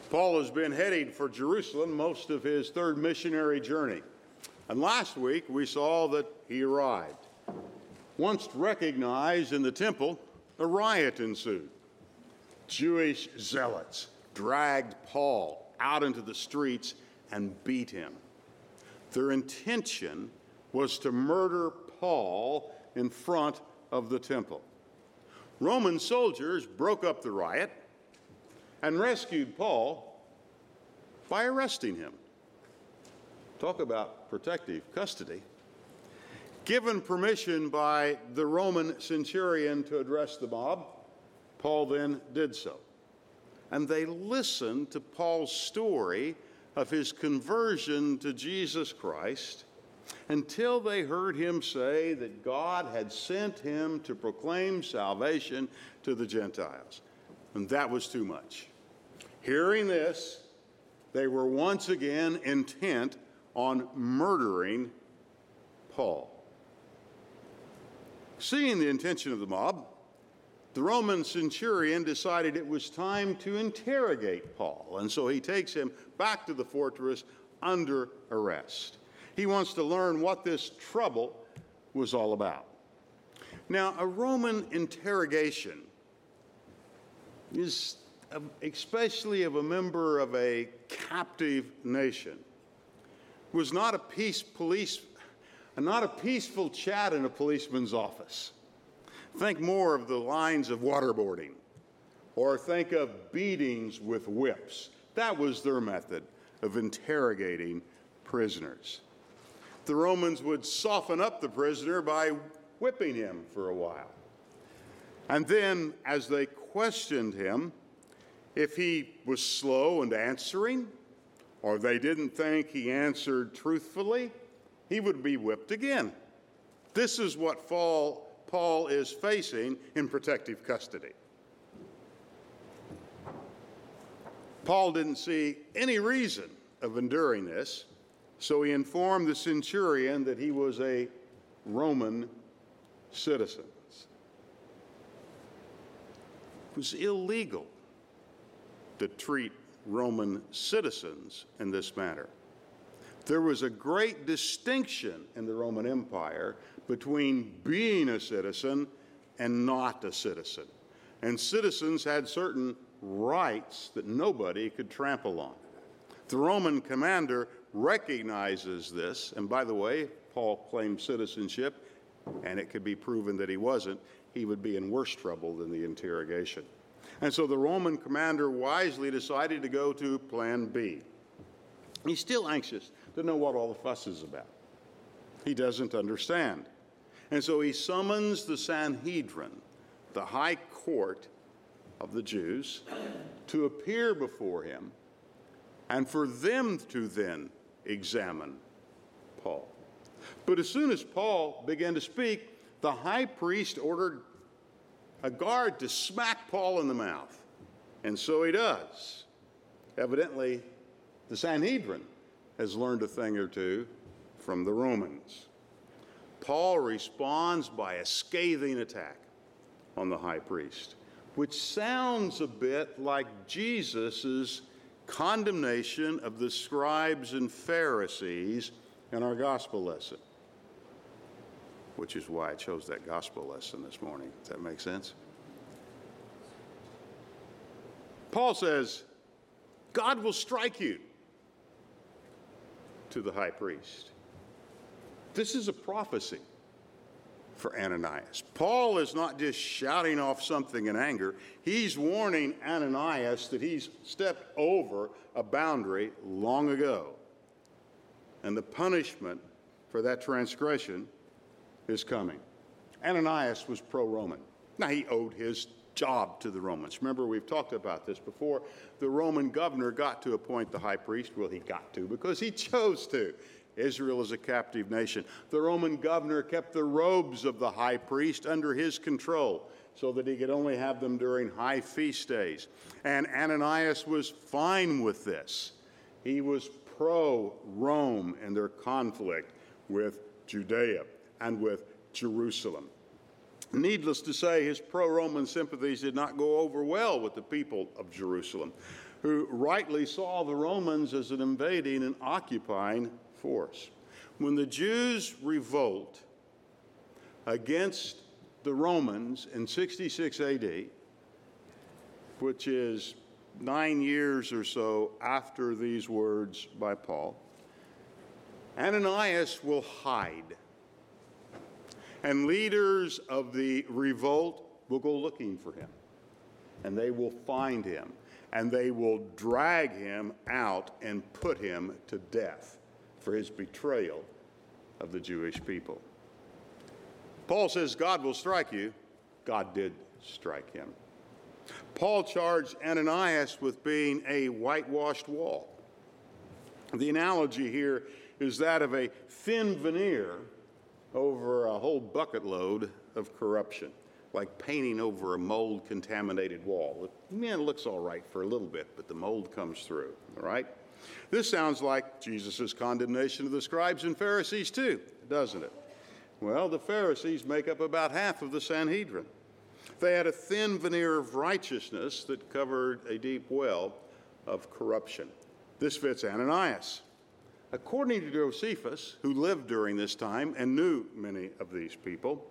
Paul has been heading for Jerusalem most of his third missionary journey. And last week we saw that he arrived. Once recognized in the temple, a riot ensued. Jewish zealots dragged Paul out into the streets and beat him. Their intention was to murder Paul in front of the temple. Roman soldiers broke up the riot and rescued Paul by arresting him. Talk about protective custody. Given permission by the Roman centurion to address the mob, Paul then did so. And they listened to Paul's story of his conversion to Jesus Christ until they heard him say that God had sent him to proclaim salvation to the Gentiles. And that was too much. Hearing this, they were once again intent on murdering Paul. Seeing the intention of the mob, the Roman centurion decided it was time to interrogate Paul, and so he takes him back to the fortress under arrest. He wants to learn what this trouble was all about. Now, a Roman interrogation is especially of a member of a captive nation, was not a peaceful chat in a policeman's office. Think more of the lines of waterboarding, or think of beatings with whips. That was their method of interrogating prisoners. The Romans would soften up the prisoner by whipping him for a while. And then, as they questioned him, if he was slow in answering, or they didn't think he answered truthfully, he would be whipped again. This is what Paul is facing in protective custody. Paul didn't see any reason of enduring this, so he informed the centurion that he was a Roman citizen. It was illegal to treat Roman citizens in this manner. There was a great distinction in the Roman Empire between being a citizen and not a citizen. And citizens had certain rights that nobody could trample on. The Roman commander recognizes this, and by the way, Paul claimed citizenship, and it could be proven that he wasn't, he would be in worse trouble than the interrogation. And so the Roman commander wisely decided to go to plan B. He's still anxious to know what all the fuss is about. He doesn't understand. And so he summons the Sanhedrin, the high court of the Jews, to appear before him and for them to then examine Paul. But as soon as Paul began to speak, the high priest ordered a guard to smack Paul in the mouth. And so he does. Evidently, the Sanhedrin has learned a thing or two from the Romans. Paul responds by a scathing attack on the high priest, which sounds a bit like Jesus' condemnation of the scribes and Pharisees in our gospel lesson, which is why I chose that gospel lesson this morning. Does that make sense? Paul says, God will strike you, to the high priest. This is a prophecy for Ananias. Paul is not just shouting off something in anger. He's warning Ananias that he's stepped over a boundary long ago. And the punishment for that transgression is coming. Ananias was pro-Roman. Now, he owed his job to the Romans. Remember, we've talked about this before. The Roman governor got to appoint the high priest. Well, he got to because he chose to. Israel is a captive nation. The Roman governor kept the robes of the high priest under his control so that he could only have them during high feast days. And Ananias was fine with this. He was pro-Rome in their conflict with Judea and with Jerusalem. Needless to say, his pro-Roman sympathies did not go over well with the people of Jerusalem, who rightly saw the Romans as an invading and occupying force. When the Jews revolt against the Romans in 66 AD, which is 9 years or so after these words by Paul, Ananias will hide. And leaders of the revolt will go looking for him. And they will find him. And they will drag him out and put him to death for his betrayal of the Jewish people. Paul says God will strike you. God did strike him. Paul charged Ananias with being a whitewashed wall. The analogy here is that of a thin veneer over a whole bucket load of corruption, like painting over a mold-contaminated wall. It looks all right for a little bit, but the mold comes through, all right? This sounds like Jesus' condemnation of the scribes and Pharisees too, doesn't it? Well, the Pharisees make up about half of the Sanhedrin. They had a thin veneer of righteousness that covered a deep well of corruption. This fits Ananias. According to Josephus, who lived during this time and knew many of these people,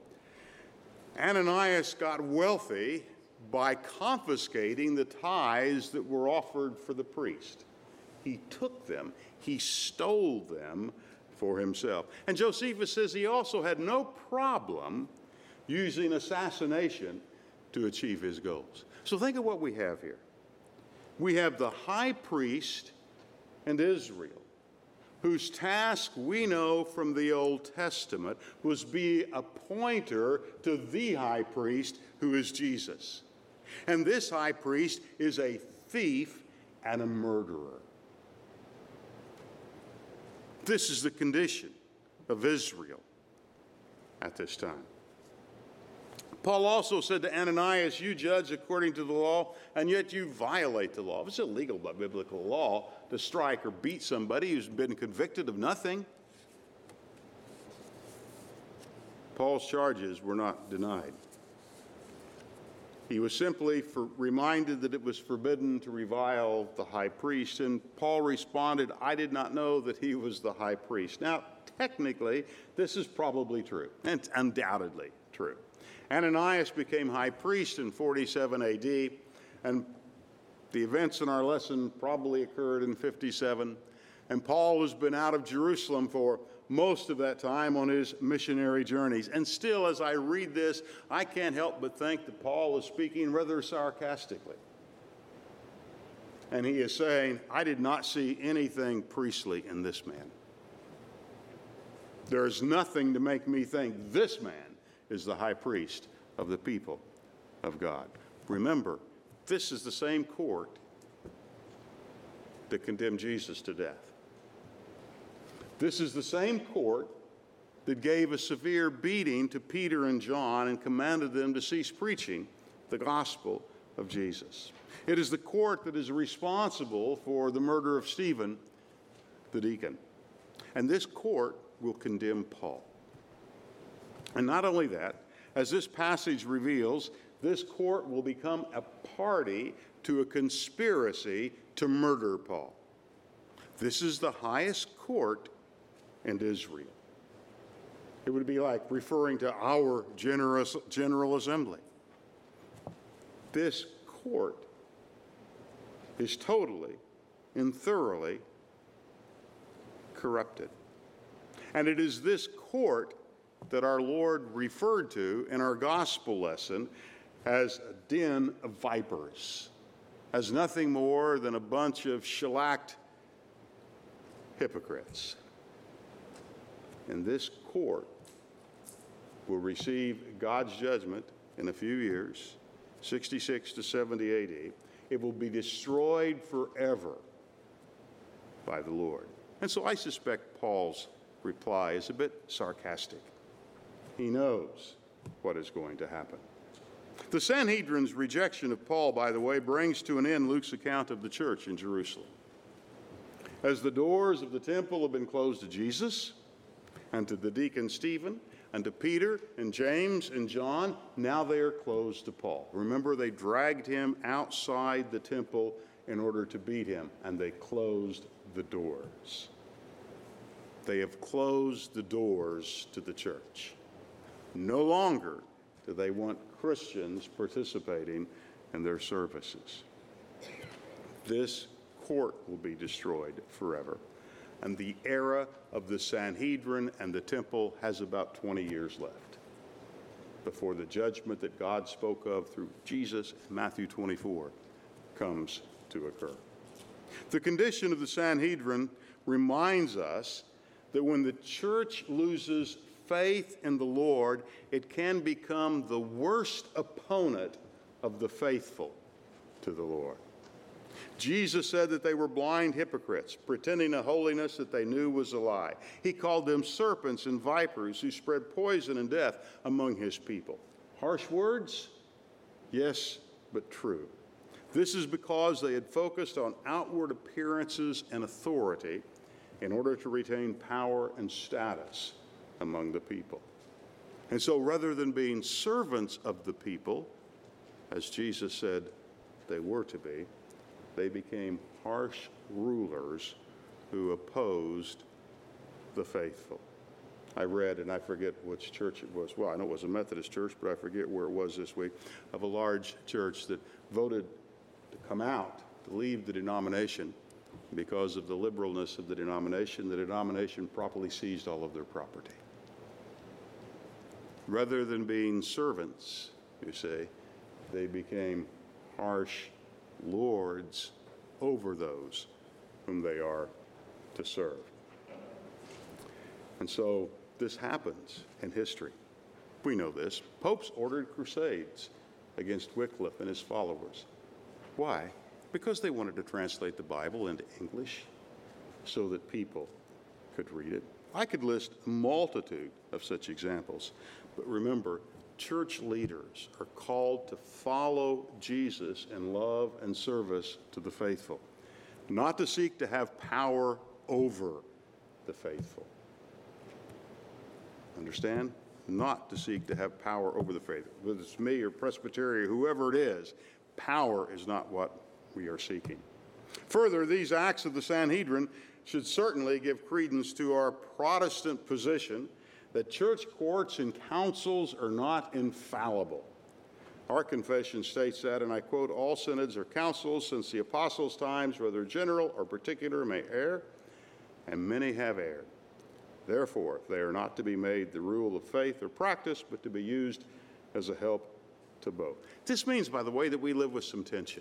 Ananias got wealthy by confiscating the tithes that were offered for the priest. He took them, he stole them for himself. And Josephus says he also had no problem using assassination to achieve his goals. So think of what we have here. We have the high priest and Israel, whose task we know from the Old Testament was be a pointer to the high priest, who is Jesus. And this high priest is a thief and a murderer. This is the condition of Israel at this time. Paul also said to Ananias, you judge according to the law, and yet you violate the law. It's illegal by biblical law to strike or beat somebody who's been convicted of nothing. Paul's charges were not denied. He was simply reminded that it was forbidden to revile the high priest, and Paul responded, I did not know that he was the high priest. Now, technically, this is probably true, and it's undoubtedly true. Ananias became high priest in 47 AD, and the events in our lesson probably occurred in 57. And Paul has been out of Jerusalem for most of that time on his missionary journeys. And still, as I read this, I can't help but think that Paul is speaking rather sarcastically. And he is saying, I did not see anything priestly in this man. There is nothing to make me think this man is the high priest of the people of God. Remember, this is the same court that condemned Jesus to death. This is the same court that gave a severe beating to Peter and John and commanded them to cease preaching the gospel of Jesus. It is the court that is responsible for the murder of Stephen, the deacon. And this court will condemn Paul. And not only that, as this passage reveals, this court will become a party to a conspiracy to murder Paul. This is the highest court in Israel. It would be like referring to our General Assembly. This court is totally and thoroughly corrupted. And it is this court that our Lord referred to in our gospel lesson as a den of vipers, as nothing more than a bunch of shellacked hypocrites. And this court will receive God's judgment in a few years, 66 to 70 AD. It will be destroyed forever by the Lord. And so I suspect Paul's reply is a bit sarcastic. He knows what is going to happen. The Sanhedrin's rejection of Paul, by the way, brings to an end Luke's account of the church in Jerusalem. As the doors of the temple have been closed to Jesus and to the deacon Stephen, and to Peter and James and John. Now they are closed to Paul. Remember, they dragged him outside the temple in order to beat him, and they closed the doors. They have closed the doors to the church. No longer do they want Christians participating in their services. This court will be destroyed forever. And the era of the Sanhedrin and the temple has about 20 years left before the judgment that God spoke of through Jesus in Matthew 24 comes to occur. The condition of the Sanhedrin reminds us that when the church loses faith in the Lord, it can become the worst opponent of the faithful to the Lord. Jesus said that they were blind hypocrites, pretending a holiness that they knew was a lie. He called them serpents and vipers who spread poison and death among his people. Harsh words? Yes, but true. This is because they had focused on outward appearances and authority in order to retain power and status among the people. And so rather than being servants of the people, as Jesus said they were to be, they became harsh rulers who opposed the faithful. I read, and I forget which church it was. Well, I know it was a Methodist church, but I forget where it was this week, of a large church that voted to come out, to leave the denomination because of the liberalness of the denomination. The denomination properly seized all of their property. Rather than being servants, you see, they became harsh lords over those whom they are to serve. And so this happens in history. We know this. Popes ordered crusades against Wycliffe and his followers. Why? Because they wanted to translate the Bible into English so that people could read it. I could list a multitude of such examples, but remember, church leaders are called to follow Jesus in love and service to the faithful, not to seek to have power over the faithful. Understand? Not to seek to have power over the faithful. Whether it's me or Presbyterian, whoever it is, power is not what we are seeking. Further, these acts of the Sanhedrin should certainly give credence to our Protestant position that church courts and councils are not infallible. Our confession states that, and I quote, "All synods or councils since the apostles' times, whether general or particular, may err, and many have erred. Therefore, they are not to be made the rule of faith or practice, but to be used as a help to both." This means, by the way, that we live with some tension.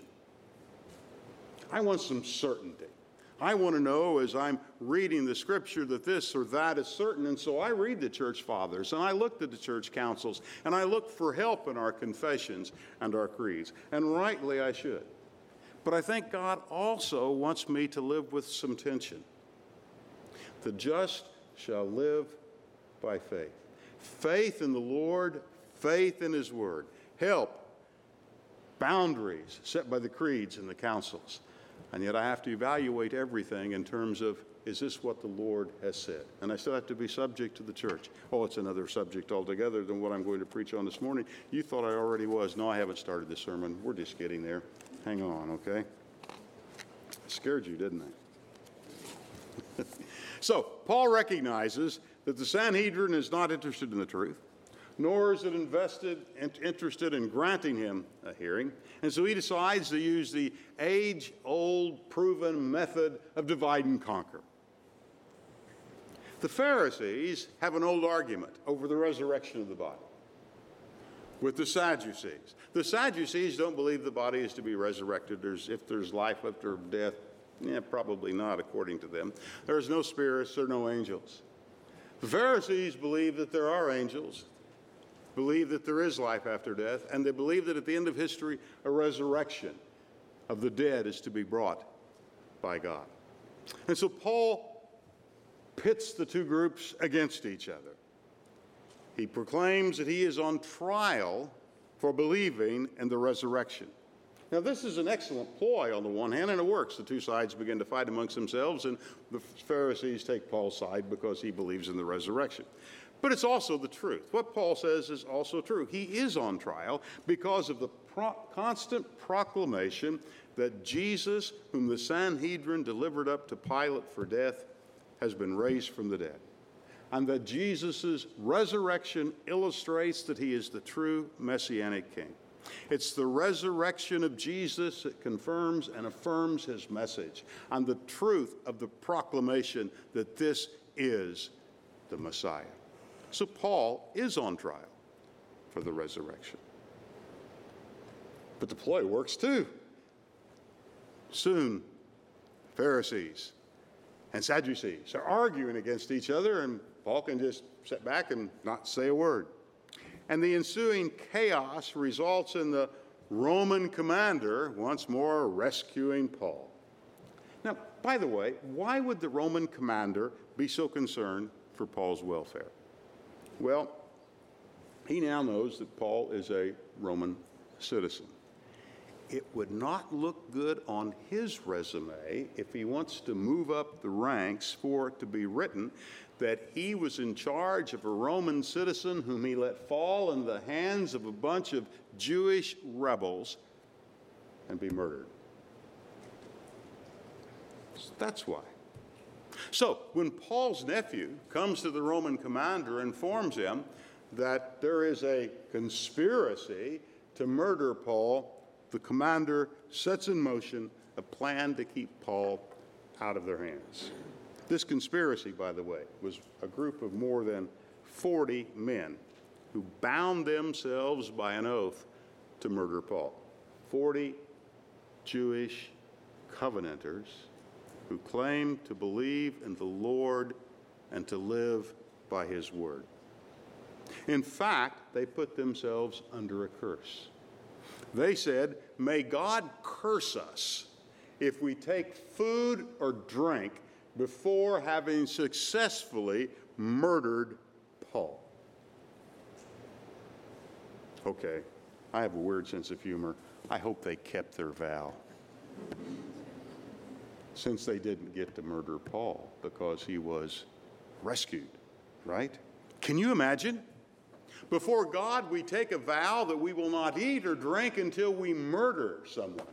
I want some certainty. I want to know as I'm reading the scripture that this or that is certain, and so I read the church fathers, and I look to the church councils, and I look for help in our confessions and our creeds, and rightly I should. But I think God also wants me to live with some tension. The just shall live by faith. Faith in the Lord, faith in his word. Help, boundaries set by the creeds and the councils. And yet I have to evaluate everything in terms of, is this what the Lord has said? And I still have to be subject to the church. Oh, it's another subject altogether than what I'm going to preach on this morning. You thought I already was. No, I haven't started the sermon. We're just getting there. Hang on, okay? I scared you, didn't I? So, Paul recognizes that the Sanhedrin is not interested in the truth, nor is it interested in granting him a hearing. And so he decides to use the age-old proven method of divide and conquer. The Pharisees have an old argument over the resurrection of the body with the Sadducees. The Sadducees don't believe the body is to be resurrected. If there's life after death, probably not according to them. There's no spirits, there are no angels. The Pharisees believe that there are angels, believe that there is life after death, and they believe that at the end of history, a resurrection of the dead is to be brought by God. And so Paul pits the two groups against each other. He proclaims that he is on trial for believing in the resurrection. Now, this is an excellent ploy on the one hand, and it works. The two sides begin to fight amongst themselves, and the Pharisees take Paul's side because he believes in the resurrection. But it's also the truth. What Paul says is also true. He is on trial because of the constant proclamation that Jesus, whom the Sanhedrin delivered up to Pilate for death, has been raised from the dead. And that Jesus' resurrection illustrates that he is the true Messianic King. It's the resurrection of Jesus that confirms and affirms his message, and the truth of the proclamation that this is the Messiah. So Paul is on trial for the resurrection. But the ploy works too. Soon, Pharisees and Sadducees are arguing against each other, and Paul can just sit back and not say a word. And the ensuing chaos results in the Roman commander once more rescuing Paul. Now, by the way, why would the Roman commander be so concerned for Paul's welfare? Well, he now knows that Paul is a Roman citizen. It would not look good on his resume if he wants to move up the ranks for it to be written that he was in charge of a Roman citizen whom he let fall in the hands of a bunch of Jewish rebels and be murdered. That's why. So when Paul's nephew comes to the Roman commander and informs him that there is a conspiracy to murder Paul, the commander sets in motion a plan to keep Paul out of their hands. This conspiracy, by the way, was a group of more than 40 men who bound themselves by an oath to murder Paul. 40 Jewish covenanters who claimed to believe in the Lord and to live by his word. In fact, they put themselves under a curse. They said, "May God curse us if we take food or drink before having successfully murdered Paul." Okay, I have a weird sense of humor. I hope they kept their vow, since they didn't get to murder Paul because he was rescued, right? Can you imagine? Before God, we take a vow that we will not eat or drink until we murder someone.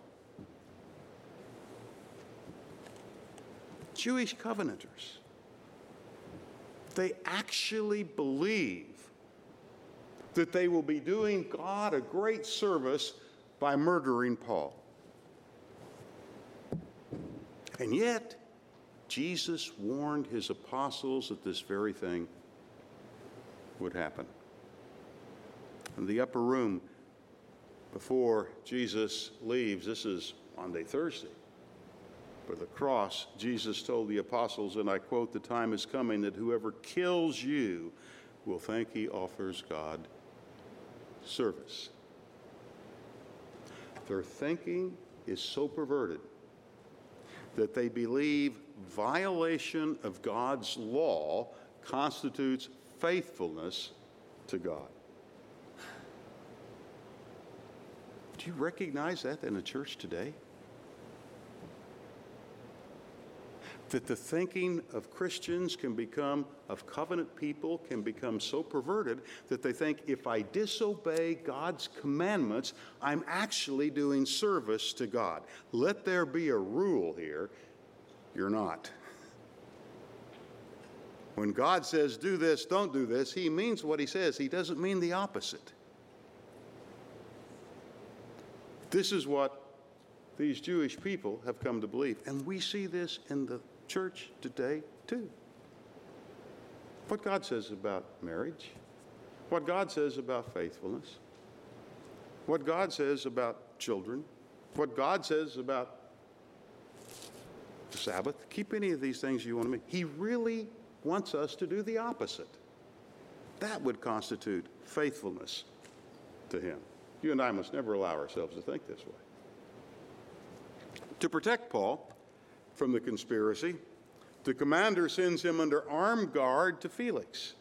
Jewish covenanters, they actually believe that they will be doing God a great service by murdering Paul. And yet, Jesus warned his apostles that this very thing would happen. In the upper room, before Jesus leaves, this is Maundy, Thursday, for the cross, Jesus told the apostles, and I quote, "The time is coming that whoever kills you will think he offers God service." Their thinking is so perverted that they believe violation of God's law constitutes faithfulness to God. Do you recognize that in the church today? That the thinking of Christians of covenant people can become so perverted that they think if I disobey God's commandments, I'm actually doing service to God. Let there be a rule here. You're not. When God says do this, don't do this, he means what he says. He doesn't mean the opposite. This is what these Jewish people have come to believe. And we see this in the church today, too. What God says about marriage, what God says about faithfulness, what God says about children, what God says about the Sabbath, keep any of these things you want to make. He really wants us to do the opposite. That would constitute faithfulness to him. You and I must never allow ourselves to think this way. To protect Paul from the conspiracy, the commander sends him under armed guard to Felix.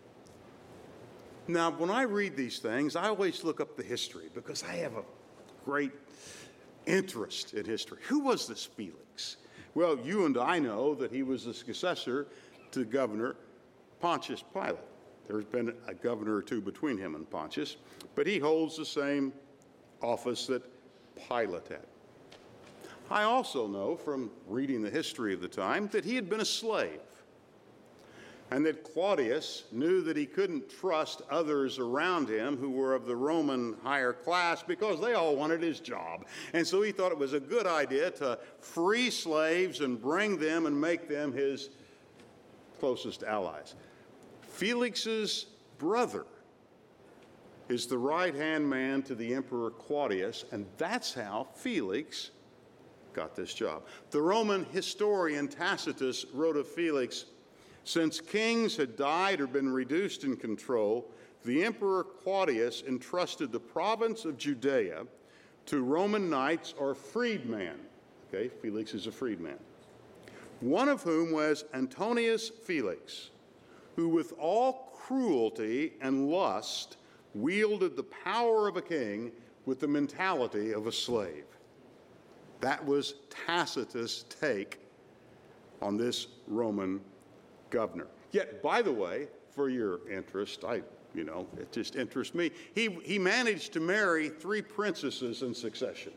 Now, when I read these things, I always look up the history because I have a great interest in history. Who was this Felix? Well, you and I know that he was the successor to Governor Pontius Pilate. There's been a governor or two between him and Pontius, but he holds the same office that Pilate had. I also know from reading the history of the time that he had been a slave, and that Claudius knew that he couldn't trust others around him who were of the Roman higher class because they all wanted his job. And so he thought it was a good idea to free slaves and bring them and make them his closest allies. Felix's brother is the right-hand man to the Emperor Claudius, and that's how Felix got this job. The Roman historian Tacitus wrote of Felix, "Since kings had died or been reduced in control, the Emperor Claudius entrusted the province of Judea to Roman knights or freedmen." Okay, Felix is a freedman. "One of whom was Antonius Felix, who with all cruelty and lust wielded the power of a king with the mentality of a slave." That was Tacitus' take on this Roman governor. Yet, by the way, for your interest, it just interests me, he managed to marry 3 princesses in succession,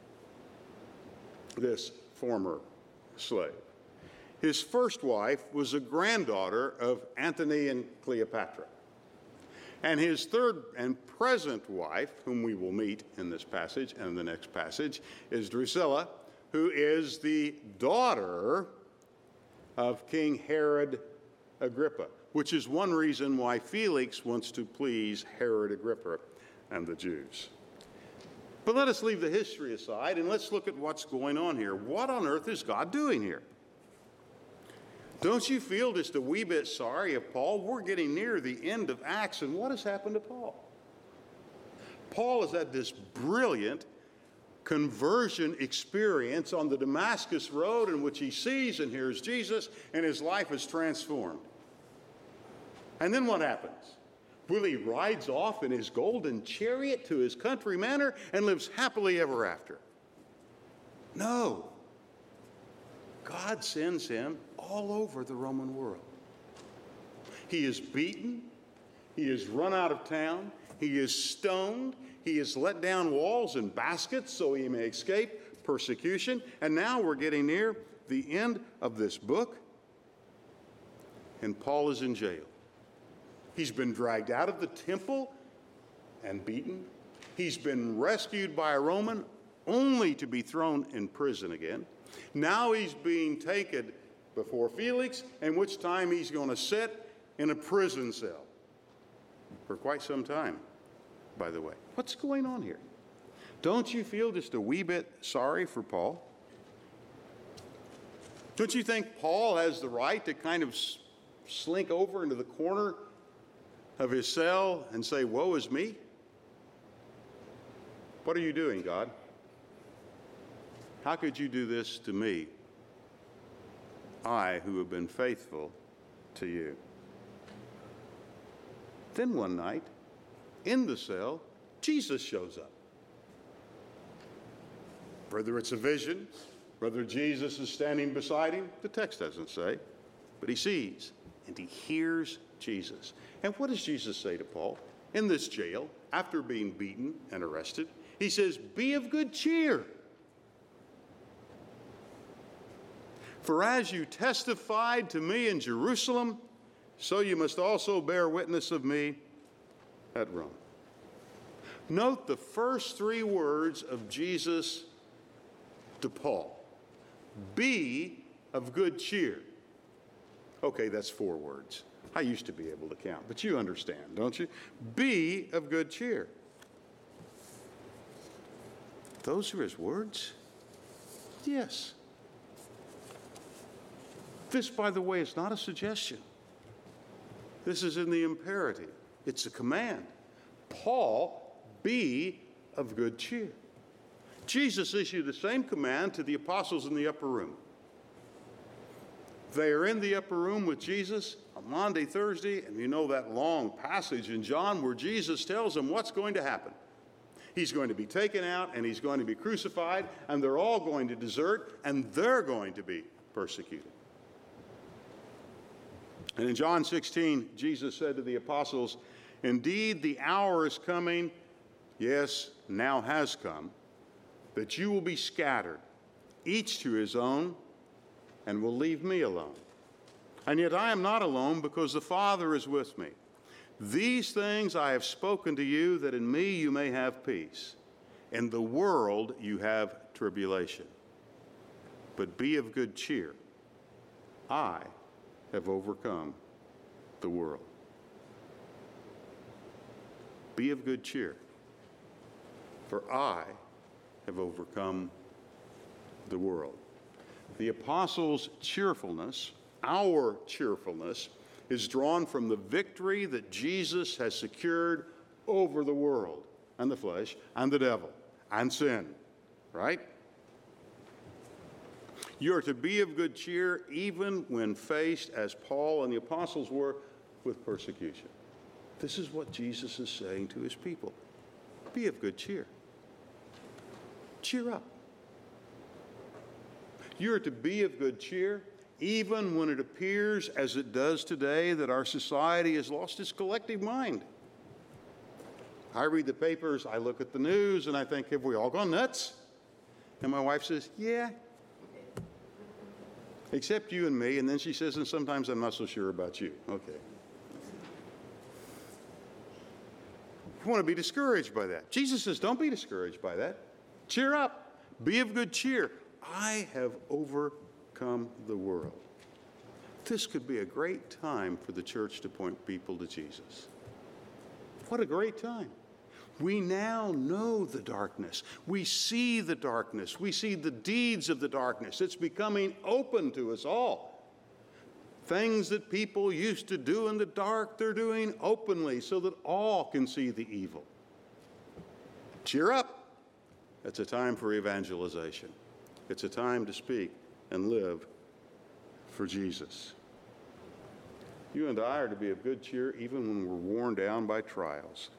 this former slave. His first wife was a granddaughter of Antony and Cleopatra. And his third and present wife, whom we will meet in this passage and the next passage, is Drusilla, who is the daughter of King Herod Agrippa, which is one reason why Felix wants to please Herod Agrippa and the Jews. But let us leave the history aside and let's look at what's going on here. What on earth is God doing here? Don't you feel just a wee bit sorry of Paul? We're getting near the end of Acts, and what has happened to Paul? Paul has had this brilliant conversion experience on the Damascus Road in which he sees and hears Jesus, and his life is transformed. And then what happens? Will he rides off in his golden chariot to his country manor and lives happily ever after? No. God sends him all over the Roman world. He is beaten. He is run out of town. He is stoned. He is let down walls and baskets so he may escape persecution. And now we're getting near the end of this book, and Paul is in jail. He's been dragged out of the temple and beaten. He's been rescued by a Roman only to be thrown in prison again. Now he's being taken before Felix, in which time he's going to sit in a prison cell for quite some time, by the way. What's going on here? Don't you feel just a wee bit sorry for Paul? Don't you think Paul has the right to kind of slink over into the corner of his cell and say, "Woe is me"? What are you doing, God? How could you do this to me, I who have been faithful to you? Then one night, in the cell, Jesus shows up. Whether it's a vision, whether Jesus is standing beside him, the text doesn't say, but he sees and he hears Jesus. And what does Jesus say to Paul in this jail after being beaten and arrested? He says, "Be of good cheer. For as you testified to me in Jerusalem, so you must also bear witness of me at Rome." Note the first 3 words of Jesus to Paul. Be of good cheer. Okay, that's 4 words. I used to be able to count, but you understand, don't you? Be of good cheer. Those are his words? Yes. This, by the way, is not a suggestion. This is in the imperative. It's a command. Paul, be of good cheer. Jesus issued the same command to the apostles in the upper room. They are in the upper room with Jesus on Maundy, Thursday, and you know that long passage in John where Jesus tells them what's going to happen. He's going to be taken out, and he's going to be crucified, and they're all going to desert, and they're going to be persecuted. And in John 16, Jesus said to the apostles, "Indeed, the hour is coming, yes, now has come, that you will be scattered, each to his own, and will leave me alone. And yet I am not alone, because the Father is with me. These things I have spoken to you, that in me you may have peace. In the world you have tribulation. But be of good cheer. I have overcome the world." Be of good cheer, for I have overcome the world. The apostles' cheerfulness, our cheerfulness, is drawn from the victory that Jesus has secured over the world and the flesh and the devil and sin, right? You are to be of good cheer even when faced, as Paul and the apostles were, with persecution. This is what Jesus is saying to his people. Be of good cheer. Cheer up. You are to be of good cheer even when it appears, as it does today, that our society has lost its collective mind. I read the papers, I look at the news, and I think, have we all gone nuts? And my wife says, yeah. Except you and me. And then she says, and sometimes I'm not so sure about you. Okay. You want to be discouraged by that. Jesus says, don't be discouraged by that. Cheer up. Be of good cheer. I have overcome the world. This could be a great time for the church to point people to Jesus. What a great time. We now know the darkness. We see the darkness. We see the deeds of the darkness. It's becoming open to us all. Things that people used to do in the dark, they're doing openly so that all can see the evil. Cheer up. It's a time for evangelization. It's a time to speak and live for Jesus. You and I are to be of good cheer even when we're worn down by trials.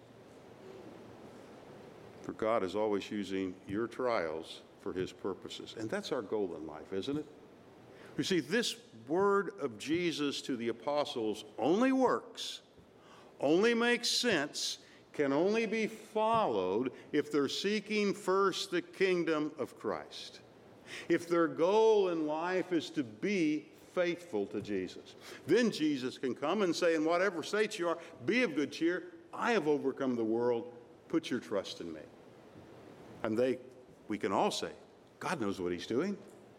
For God is always using your trials for his purposes. And that's our goal in life, isn't it? You see, this word of Jesus to the apostles only works, only makes sense, can only be followed if they're seeking first the kingdom of Christ. If their goal in life is to be faithful to Jesus, then Jesus can come and say, in whatever state you are, be of good cheer. I have overcome the world. Put your trust in me. And we can all say, God knows what he's doing.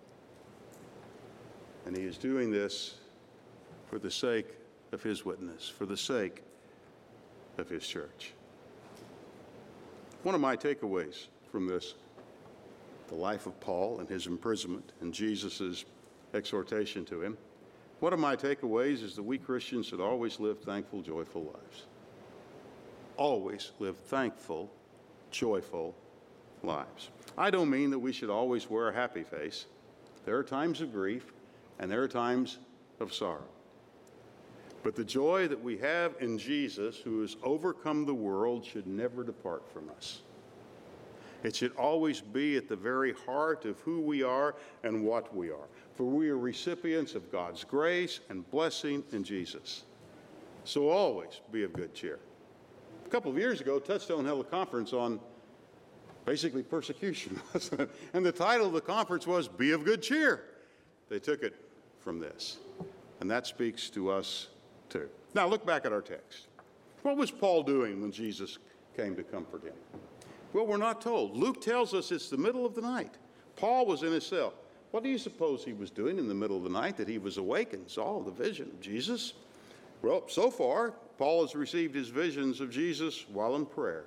And he is doing this for the sake of his witness, for the sake of his church. One of my takeaways from this, the life of Paul and his imprisonment and Jesus' exhortation to him, one of my takeaways is that we Christians should always live thankful, joyful lives. Always live thankful, joyful lives. I don't mean that we should always wear a happy face. There are times of grief and there are times of sorrow. But the joy that we have in Jesus, who has overcome the world, should never depart from us. It should always be at the very heart of who we are and what we are. For we are recipients of God's grace and blessing in Jesus. So always be of good cheer. A couple of years ago, Touchstone held a conference on basically persecution, wasn't it? And the title of the conference was Be of Good Cheer. They took it from this. And that speaks to us too. Now look back at our text. What was Paul doing when Jesus came to comfort him? Well, we're not told. Luke tells us it's the middle of the night. Paul was in his cell. What do you suppose he was doing in the middle of the night that he was awake and saw the vision of Jesus? Well, so far, Paul has received his visions of Jesus while in prayer.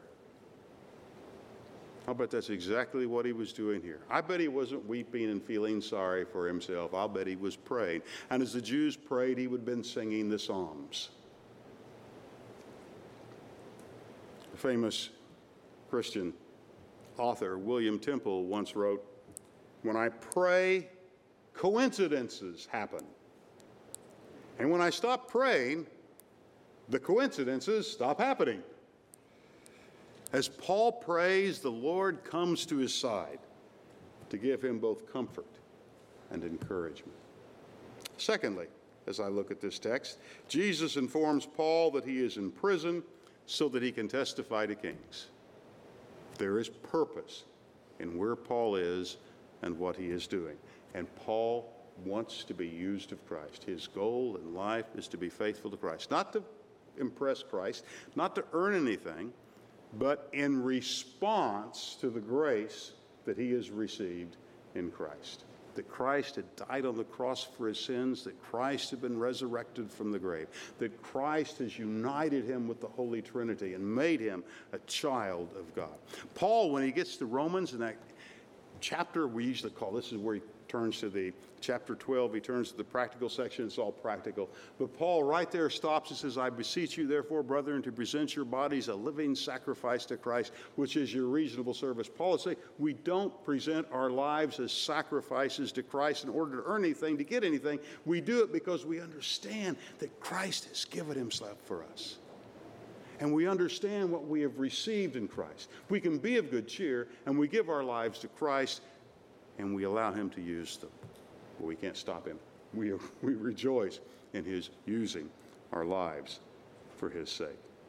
I'll bet that's exactly what he was doing here. I bet he wasn't weeping and feeling sorry for himself. I'll bet he was praying. And as the Jews prayed, he would have been singing the Psalms. The famous Christian author William Temple once wrote, "When I pray, coincidences happen. And when I stop praying, the coincidences stop happening." As Paul prays, the Lord comes to his side to give him both comfort and encouragement. Secondly, as I look at this text. Jesus informs Paul that he is in prison so that he can testify to kings. There is purpose in where Paul is and what he is doing. And Paul wants to be used of Christ. His goal in life is to be faithful to Christ, not to impress Christ, not to earn anything, but in response to the grace that he has received in Christ. That Christ had died on the cross for his sins, that Christ had been resurrected from the grave, that Christ has united him with the Holy Trinity and made him a child of God. Paul, when he gets to Romans, in that chapter we usually call, this is where he turns to the chapter 12, he turns to the practical section. It's all practical. But Paul right there stops and says, I beseech you, therefore, brethren, to present your bodies a living sacrifice to Christ, which is your reasonable service. Paul is saying, we don't present our lives as sacrifices to Christ in order to earn anything, to get anything. We do it because we understand that Christ has given himself for us. And we understand what we have received in Christ. We can be of good cheer, and we give our lives to Christ, and we allow him to use them. But we can't stop him. We rejoice in his using our lives for his sake.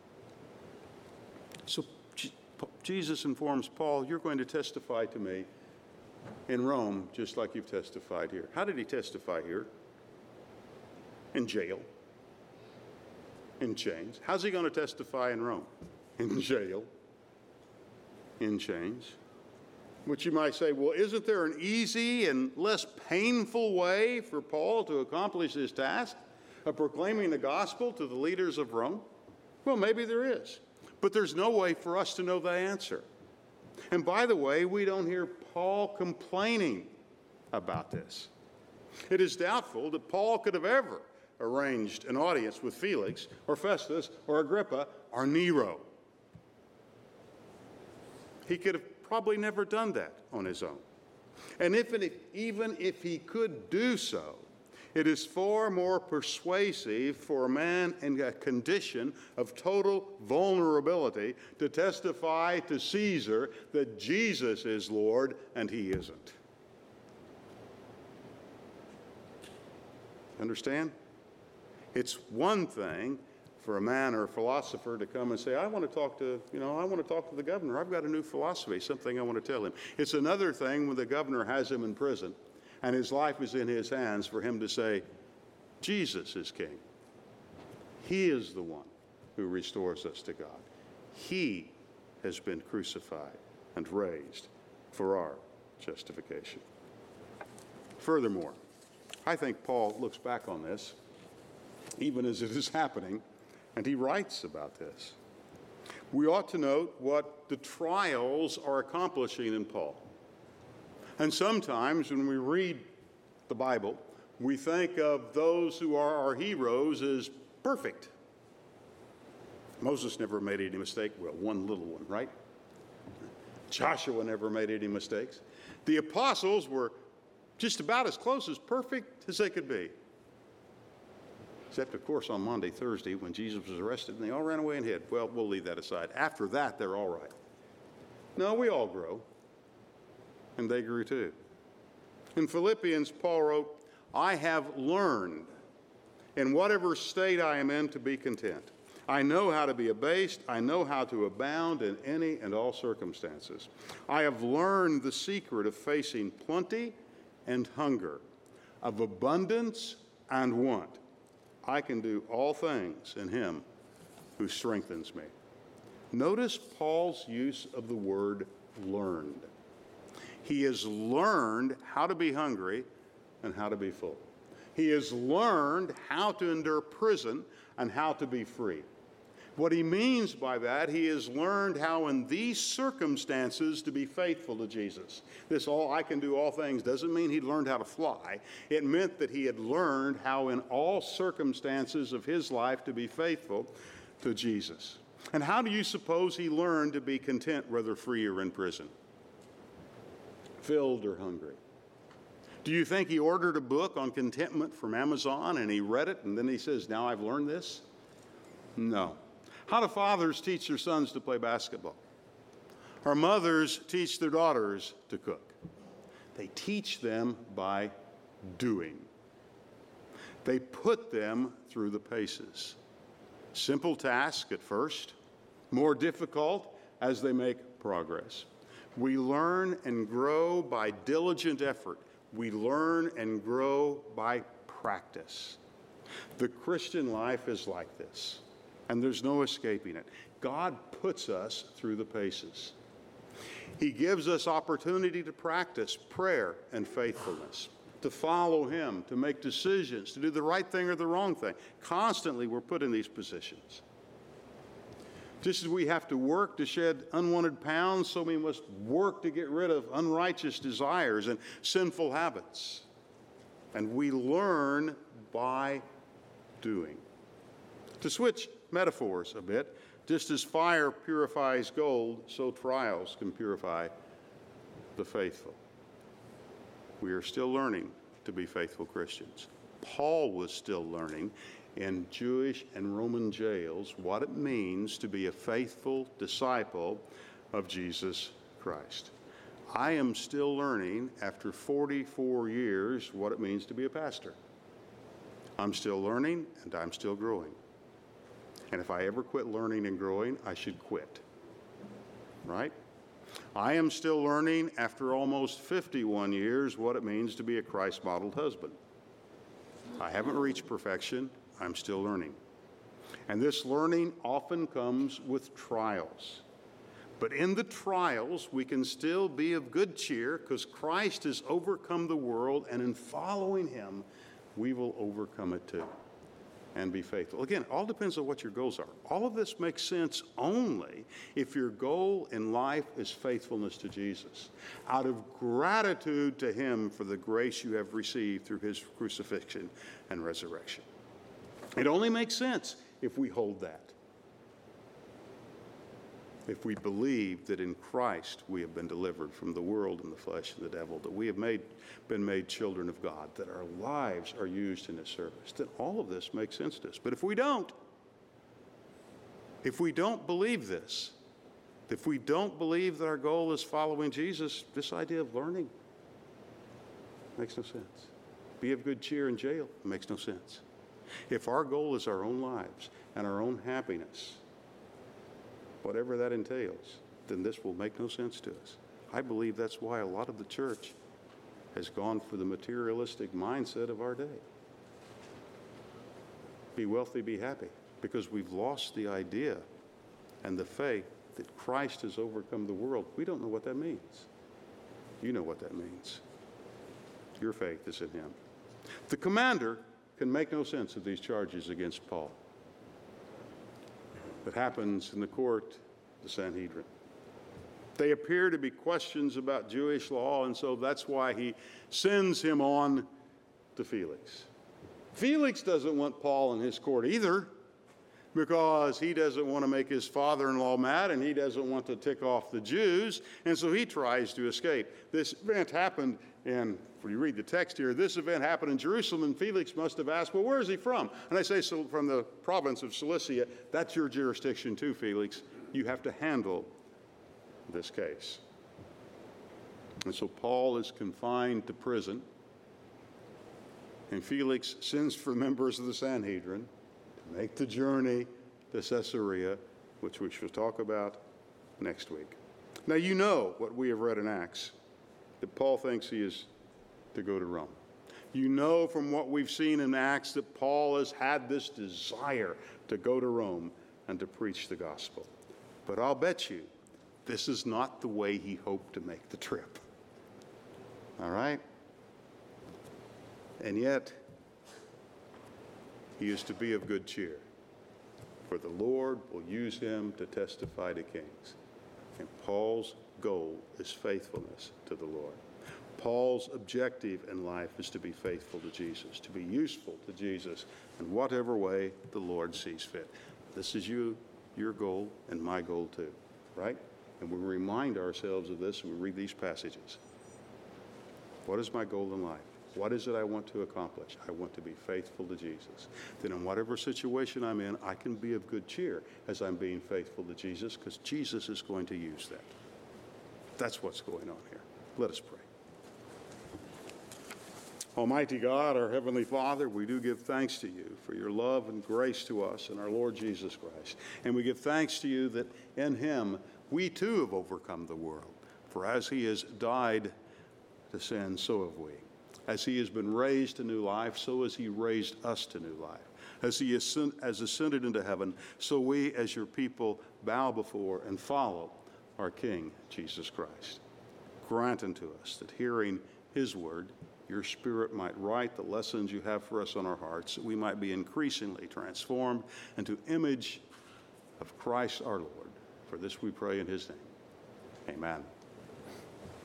So Jesus informs Paul, you're going to testify to me in Rome just like you've testified here. How did he testify here? In jail. In chains. How's he going to testify in Rome? In jail. In chains. Which you might say, well, isn't there an easy and less painful way for Paul to accomplish his task of proclaiming the gospel to the leaders of Rome? Well, maybe there is. But there's no way for us to know the answer. And by the way, we don't hear Paul complaining about this. It is doubtful that Paul could have ever arranged an audience with Felix or Festus or Agrippa or Nero. He could have probably never done that on his own. And even if he could do so, it is far more persuasive for a man in a condition of total vulnerability to testify to Caesar that Jesus is Lord and he isn't. Understand? It's one thing for a man or a philosopher to come and say, I want to talk to the governor. I've got a new philosophy, something I want to tell him. It's another thing when the governor has him in prison and his life is in his hands for him to say, Jesus is king. He is the one who restores us to God. He has been crucified and raised for our justification. Furthermore, I think Paul looks back on this, even as it is happening, and he writes about this. We ought to note what the trials are accomplishing in Paul. And sometimes when we read the Bible, we think of those who are our heroes as perfect. Moses never made any mistake. Well, one little one, right? Joshua never made any mistakes. The apostles were just about as close as perfect as they could be. Except, of course, on Monday, Thursday, when Jesus was arrested and they all ran away and hid. Well, we'll leave that aside. After that, they're all right. No, we all grow. And they grew too. In Philippians, Paul wrote, I have learned in whatever state I am in to be content. I know how to be abased. I know how to abound in any and all circumstances. I have learned the secret of facing plenty and hunger, of abundance and want. I can do all things in him who strengthens me. Notice Paul's use of the word learned. He has learned how to be hungry and how to be full. He has learned how to endure prison and how to be free. What he means by that, he has learned how in these circumstances to be faithful to Jesus. This I can do all things doesn't mean he learned how to fly. It meant that he had learned how in all circumstances of his life to be faithful to Jesus. And how do you suppose he learned to be content whether free or in prison? Filled or hungry? Do you think he ordered a book on contentment from Amazon and he read it and then he says, now I've learned this? No. How do fathers teach their sons to play basketball? Or mothers teach their daughters to cook? They teach them by doing. They put them through the paces. Simple task at first, more difficult as they make progress. We learn and grow by diligent effort. We learn and grow by practice. The Christian life is like this, and there's no escaping it. God puts us through the paces. He gives us opportunity to practice prayer and faithfulness, to follow Him, to make decisions, to do the right thing or the wrong thing. Constantly, we're put in these positions. Just as we have to work to shed unwanted pounds, so we must work to get rid of unrighteous desires and sinful habits. And we learn by doing. To switch metaphors a bit, just as fire purifies gold, so trials can purify the faithful. We are still learning to be faithful Christians. Paul was still learning in Jewish and Roman jails what it means to be a faithful disciple of Jesus Christ. I am still learning after 44 years what it means to be a pastor. I'm still learning and I'm still growing. And if I ever quit learning and growing, I should quit. Right? I am still learning after almost 51 years what it means to be a Christ-modeled husband. I haven't reached perfection. I'm still learning. And this learning often comes with trials. But in the trials, we can still be of good cheer because Christ has overcome the world, and in following Him, we will overcome it too and be faithful. Again, it all depends on what your goals are. All of this makes sense only if your goal in life is faithfulness to Jesus, out of gratitude to Him for the grace you have received through His crucifixion and resurrection. It only makes sense if we hold that. If we believe that in Christ we have been delivered from the world and the flesh and the devil, that we have been made children of God, that our lives are used in His service, then all of this makes sense to us. But if we don't believe this, if we don't believe that our goal is following Jesus, this idea of learning makes no sense. Be of good cheer in jail makes no sense. If our goal is our own lives and our own happiness, whatever that entails, then this will make no sense to us. I believe that's why a lot of the church has gone for the materialistic mindset of our day. Be wealthy, be happy, because we've lost the idea and the faith that Christ has overcome the world. We don't know what that means. You know what that means. Your faith is in Him. The commander can make no sense of these charges against Paul. That happens in the court, the Sanhedrin. They appear to be questions about Jewish law, and so that's why he sends him on to Felix. Felix doesn't want Paul in his court either, because he doesn't want to make his father-in-law mad, and he doesn't want to tick off the Jews, and so he tries to escape. This event happened in, when you read the text here, this event happened in Jerusalem, and Felix must have asked, well, where is he from? And I say, so from the province of Cilicia. That's your jurisdiction too, Felix. You have to handle this case. And so Paul is confined to prison, and Felix sends for members of the Sanhedrin to make the journey to Caesarea, which we shall talk about next week. Now, you know what we have read in Acts, that Paul thinks he is to go to Rome. You know from what we've seen in Acts that Paul has had this desire to go to Rome and to preach the gospel. But I'll bet you this is not the way he hoped to make the trip. All right? And yet, he is to be of good cheer, for the Lord will use him to testify to kings. And Paul's goal is faithfulness to the Lord. Paul's objective in life is to be faithful to Jesus, to be useful to Jesus in whatever way the Lord sees fit. This is your goal, and my goal too, right? And we remind ourselves of this when we read these passages. What is my goal in life? What is it I want to accomplish? I want to be faithful to Jesus. Then in whatever situation I'm in, I can be of good cheer as I'm being faithful to Jesus, because Jesus is going to use that. That's what's going on here. Let us pray. Almighty God, our Heavenly Father, we do give thanks to you for your love and grace to us in our Lord Jesus Christ. And we give thanks to you that in him we too have overcome the world. For as he has died to sin, so have we. As he has been raised to new life, so has he raised us to new life. As he has ascended into heaven, so we as your people bow before and follow our King, Jesus Christ. Grant unto us that hearing his word, your Spirit might write the lessons you have for us on our hearts, that we might be increasingly transformed into image of Christ our Lord. For this we pray in his name. Amen.